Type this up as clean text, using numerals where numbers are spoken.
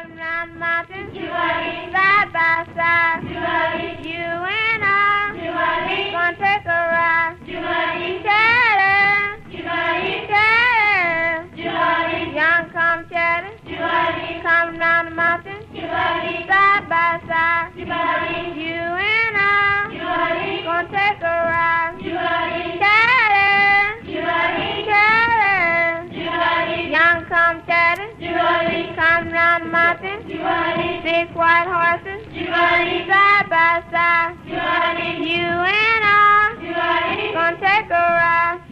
Come down the mountain, side by side. You and I, gonna take a ride. Chatter, young come chatter. Come down the mountain, side by side. You and I, gonna take a ride. Chatter, young come chatter. Come down the mountain, six white horses, side by side. You and I, gonna take a ride.